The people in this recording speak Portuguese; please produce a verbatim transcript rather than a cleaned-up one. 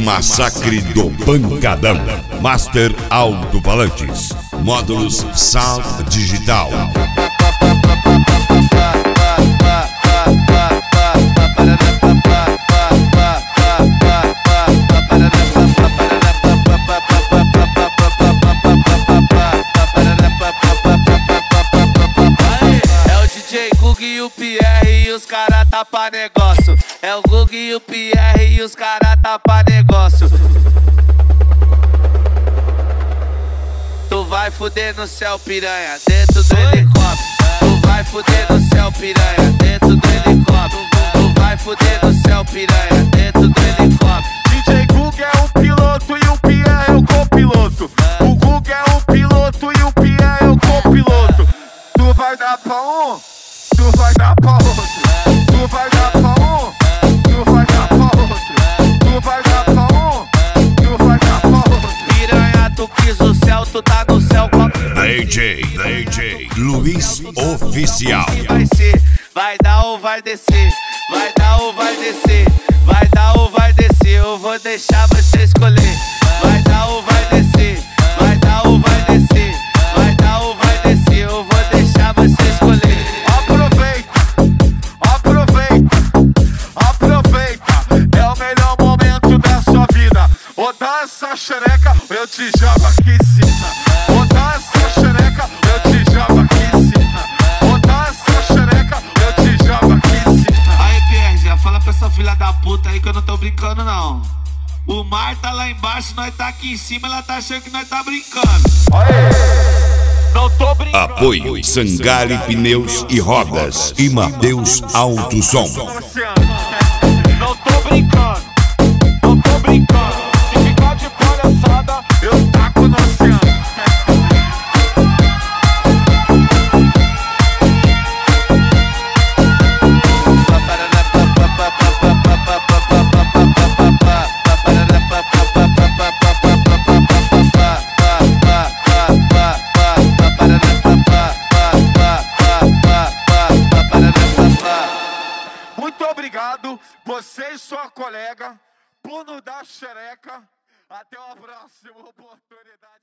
massacre do pancadão. Master Alto-Falantes. Módulos Sound Digital. E o Pierre e os cara tapa negócio. É o Gug e o Pierre e os cara tapa negócio. Tu vai fuder no céu, piranha, dentro do helicóptero. Tu vai fuder no céu, piranha, dentro do helicóptero. Tu vai fuder no céu, piranha, dentro do helicóptero. D J Gug é o piloto e o Pierre é o copiloto. O Gug é o piloto e o Pierre é o copiloto. Tu vai dar pra um, tu vai dar pra outro. Tu vai dar pra um, tu vai dar pra outro. Tu vai dar pra um, tu vai dar pra outro. Piranha, tu quis o céu, tu tá no céu com a D J, D J Luiz Oficial. Vai ser, vai dar ou vai descer. Vai dar ou vai descer. Vai dar ou vai descer. Eu vou deixar você escolher. Vai dar ou vai descer. Vai dar ou vai descer. Vai dar ou vai descer. Eu vou deixar você escolher. Ô, dá essa xereca, eu te jogo aqui em cima. Ô, dá essa xereca, eu te jogo aqui em cima. Ô, dá essa xereca, eu te jogo aqui em cima. Aí, Pierre, já fala pra essa filha da puta aí que eu não tô brincando, não. O mar tá lá embaixo, nós tá aqui em cima, ela tá achando que nós tá brincando. Aê! Não tô brincando. Apoio Sangali Pneus e Rodas e Mateus Alto Som. Não tô brincando, não tô brincando. Eu taco no oceano. Muito obrigado, você e sua colega, por nos dar xereca. Até uma próxima oportunidade.